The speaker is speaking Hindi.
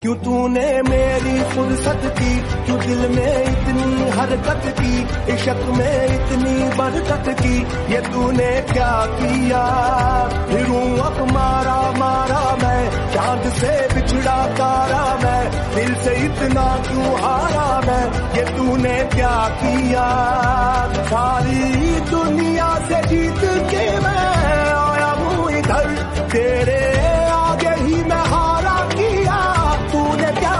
क्यों तूने मेरी फुर्सत की, क्यों दिल में इतनी हरकत की, इश्क में इतनी बरकत की, ये तूने क्या किया। फिरूं अब मारा मारा मैं, चांद से बिछड़ा तारा मैं, दिल से इतना क्यों हारा मैं, ये तूने क्या किया। सारी दुनिया